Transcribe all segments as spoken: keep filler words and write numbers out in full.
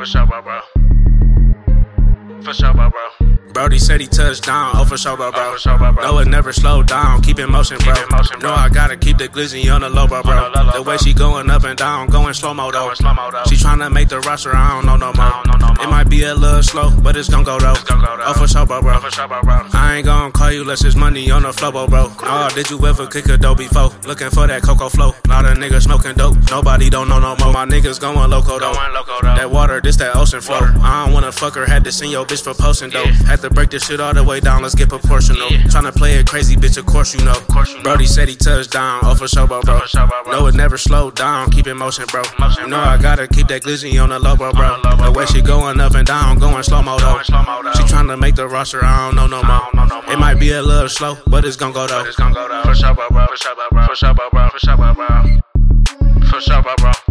For sure, bro, bro. For sure, bro, bro. Brody said he touched down, oh for sure, bro, bro. Oh, for sure, bro, bro. No, it never slowed down, keep in motion, bro. Keep in motion, bro. No, I gotta keep the glizzy on the low, bro, bro. The, low, the way bro. She going up and down, going slow-mo, though. Slow-mo, though. She tryna make the roster, I don't know no more. No, no, no, it might be a little slow, but it's gon' go, though. It's gon' go, though. Oh for sure, bro, bro. Oh, for sure, bro, bro. I ain't gon' call you unless it's money on the flow, bro, bro. No, did you ever kick a dope before? Looking for that cocoa flow. Lot of niggas smoking dope, nobody don't know no more. My niggas going loco, though. Going loco, though. That water, this that ocean flow. Water. I don't wanna fuck her, had to send your bitch for posting, though. Yeah. Had to break this shit all the way down, let's get proportional. Yeah. Tryna play it crazy, bitch, of course you know. Course you know. Brody said he touched down, oh for sure, bro, bro. For sure, bro, bro. No, it never slowed down, keep in motion, bro. Motion, you know bro. I gotta keep that glizzy on the low, bro, bro. The, low, bro, the way bro. She going up and down, going slow-mo, though. though. She tryna make the roster, I don't know no more. Know no more. It might be a little slow, but it's gon' go, though. But it's gon' go, though. For sure, bro, bro. For sure, bro, bro. For sure, bro, bro. For sure, bro, bro. For sure, bro, bro.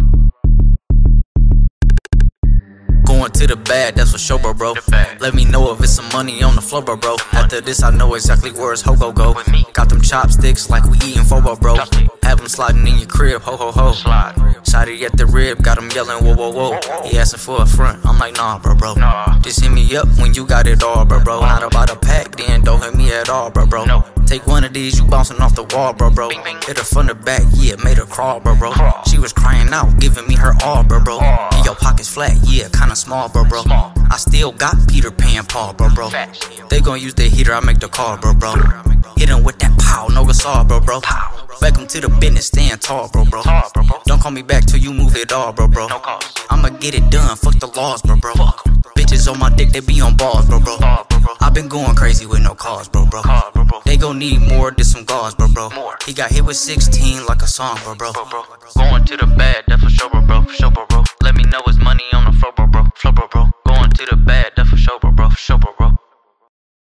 Going to the bag, that's for sure, bro, bro. Let me know if it's some money on the floor, bro, bro. After this, I know exactly where it's Hogo go. Got them chopsticks like we eating fobo, bro. Have them sliding in your crib, ho, ho, ho. Shotty at the rib, got him yelling, whoa, whoa, whoa. He asking for a front, I'm like, nah, bro, bro. Just hit me up when you got it all, bro, bro. Not about a pack, then don't hit me at all, bro, bro. Take one of these, you bouncing off the wall, bro, bro. Hit her from the back, yeah, made her crawl, bro, bro. She was crying out, giving me her all, bro, bro. And your pockets flat, yeah, kinda small, bro, bro. I still got Peter Pan Paul, bro, bro. They gon' use the heater, I make the call, bro, bro. Hit him with that pow, no gasol, bro, bro. Welcome to the business, stand tall, bro, bro. Don't call me back till you move it all, bro, bro. I'ma get it done, fuck the laws, bro, bro. Bitches on my dick, they be on balls, bro, bro. I been going crazy with no cause, bro, bro. They gon' need more than some gauze, bro, bro. He got hit with sixteen like a song, bro, bro. Going to the bad, that's for sure, bro, bro. For sure, bro, bro. Let me know it's money on the floor, bro, bro. Floor, bro, bro. Going to the bad,